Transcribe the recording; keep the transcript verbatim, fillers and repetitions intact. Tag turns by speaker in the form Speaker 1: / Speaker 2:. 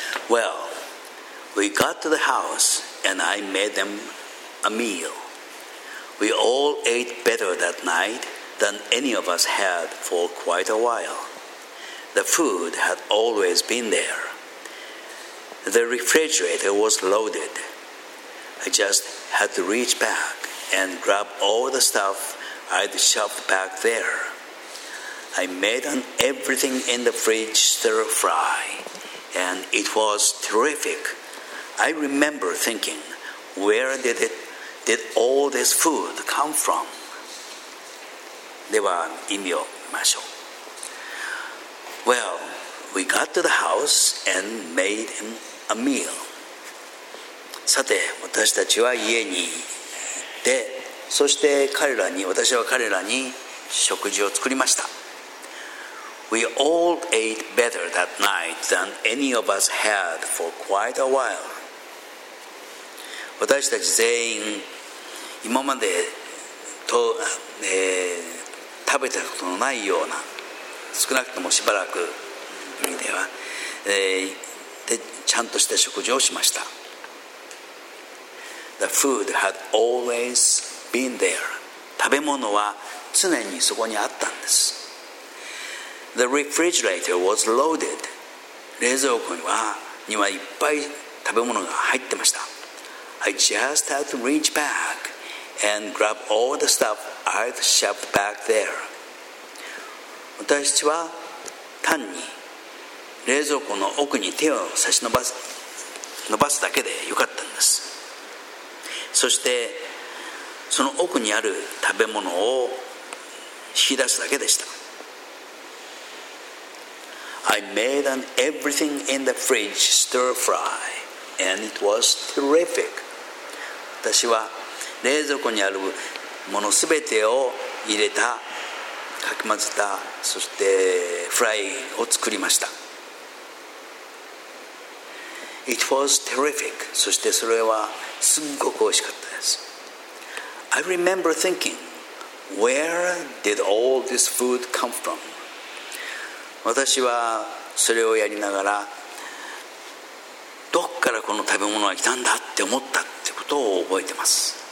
Speaker 1: Well, we got to the house and I made them a meal. We all ate better that night than any of us had for quite a while. The food had always been there. The refrigerator was loaded. I just had to reach back and grab all the stuff I'd shoved back there. I made an everything in the fridge stir fry, and it was terrific. I remember thinking, where did it, did all this food come from? では意味を見ましょう。Well, we got to the house and made him a meal. さて、私たちは家に行って、そして彼らに、私は彼らに食事を作りました。We all ate better that night than any of us had for quite a while. 私たち全員、今までと、えー、食べたことのないような、少なくともしばらく意味では、えー、でちゃんとした食事をしました。The food had always been there. 食べ物は常にそこにあったんです。The refrigerator was loaded. 冷蔵庫にはにはいっぱい食べ物が入ってました。I just had to reach back and grab all the stuff I'd shoved back there. 私たちは単に冷蔵庫の奥に手を差し伸ばす、伸ばすだけでよかったんです。そしてその奥にある食べ物を引き出すだけでした。I made an everything in the fridge stir fry, and it was terrific. 私は冷蔵庫にあるものすべてを入れた、かき混ぜた、そしてフライを作りました。It was terrific. そしてそれはすっごく美味しかったです。I remember thinking, where did all this food come from? 私はそれをやりながら、どっからこの食べ物が来たんだって思ったってことを覚えてます。